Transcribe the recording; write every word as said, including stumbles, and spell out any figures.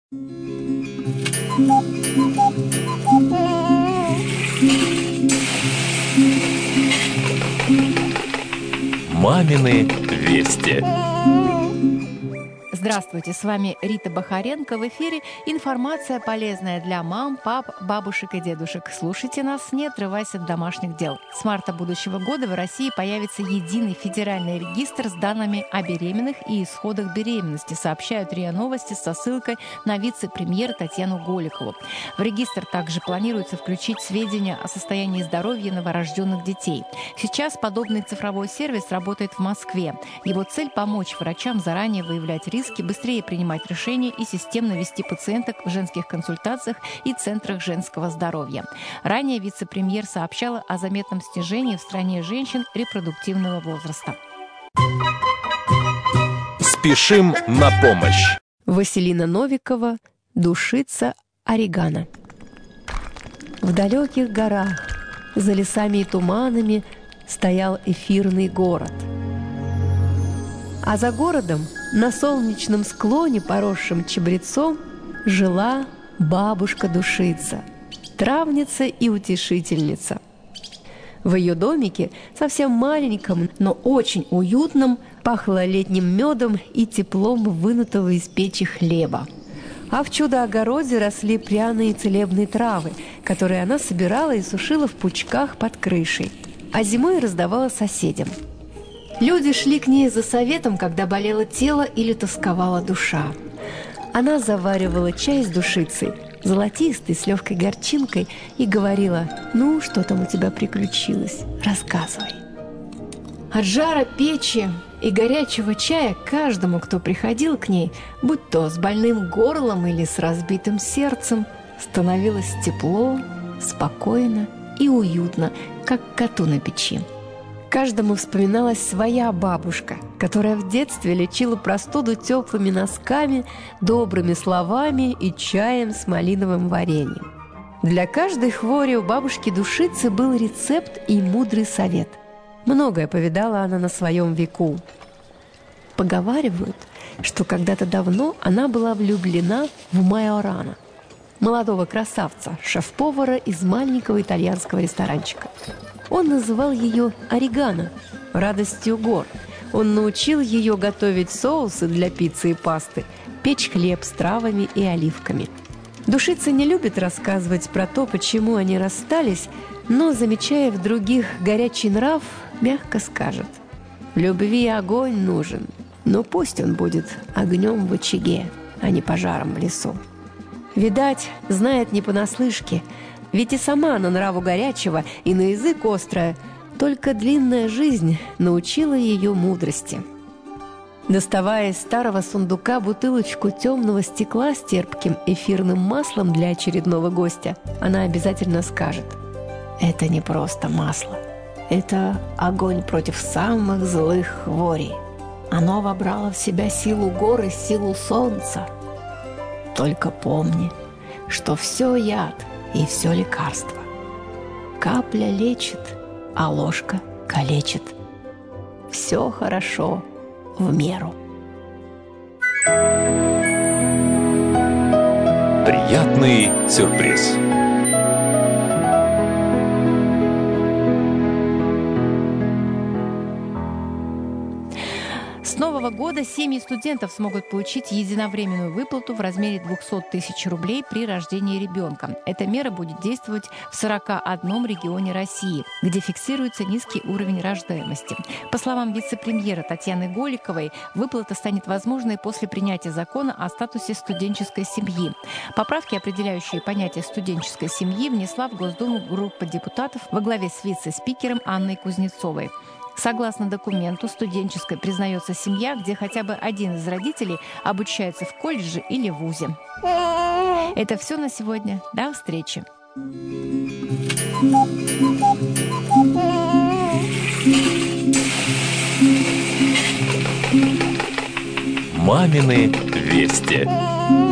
Мамины вести. Здравствуйте, с вами Рита Бахаренко. В эфире информация полезная для мам, пап, бабушек и дедушек. Слушайте нас, не отрываясь от домашних дел. С марта будущего года в России появится единый федеральный регистр с данными о беременных и исходах беременности, сообщают РИА Новости со ссылкой на вице-премьера Татьяну Голикову. В регистр также планируется включить сведения о состоянии здоровья новорожденных детей. Сейчас подобный цифровой сервис работает в Москве. Его цель – помочь врачам заранее выявлять риски, быстрее принимать решения и системно вести пациенток в женских консультациях и центрах женского здоровья. Ранее вице-премьер сообщала о заметном снижении в стране женщин репродуктивного возраста. Спешим на помощь. Василина Новикова, душица орегано. В далеких горах, за лесами и туманами, стоял эфирный город. А за городом, на солнечном склоне, поросшем чабрецом, жила бабушка-душица, травница и утешительница. В ее домике, совсем маленьком, но очень уютном, пахло летним медом и теплом вынутого из печи хлеба. А в чудо-огороде росли пряные целебные травы, которые она собирала и сушила в пучках под крышей, а зимой раздавала соседям. Люди шли к ней за советом, когда болело тело или тосковала душа. Она заваривала чай с душицей, золотистый, с легкой горчинкой, и говорила: «Ну, что там у тебя приключилось? Рассказывай». От жара печи и горячего чая каждому, кто приходил к ней, будь то с больным горлом или с разбитым сердцем, становилось тепло, спокойно и уютно, как коту на печи. Каждому вспоминалась своя бабушка, которая в детстве лечила простуду теплыми носками, добрыми словами и чаем с малиновым вареньем. Для каждой хвори у бабушки-душицы был рецепт и мудрый совет. Многое повидала она на своем веку. Поговаривают, что когда-то давно она была влюблена в майорана, молодого красавца, шеф-повара из маленького итальянского ресторанчика. Он называл ее орегано, радостью гор. Он научил ее готовить соусы для пиццы и пасты, печь хлеб с травами и оливками. Душица не любит рассказывать про то, почему они расстались, но, замечая в других горячий нрав, мягко скажет: «В любви огонь нужен, но пусть он будет огнем в очаге, а не пожаром в лесу». Видать, знает не понаслышке, ведь и сама на нраву горячего и на язык острая, только длинная жизнь научила ее мудрости. Доставая из старого сундука бутылочку темного стекла с терпким эфирным маслом для очередного гостя, она обязательно скажет: «Это не просто масло, это огонь против самых злых хворей. Оно вобрало в себя силу гор и силу солнца. Только помни, что все яд и все лекарство. Капля лечит, а ложка калечит. Все хорошо в меру». Приятный сюрприз. С Нового года семьи студентов смогут получить единовременную выплату в размере двести тысяч рублей при рождении ребенка. Эта мера будет действовать в сорока одном регионе России, где фиксируется низкий уровень рождаемости. По словам вице-премьера Татьяны Голиковой, выплата станет возможной после принятия закона о статусе студенческой семьи. Поправки, определяющие понятие студенческой семьи, внесла в Госдуму группа депутатов во главе с вице-спикером Анной Кузнецовой. Согласно документу, студенческой признается семья, где хотя бы один из родителей обучается в колледже или вузе. Это все на сегодня. До встречи. Мамины вести.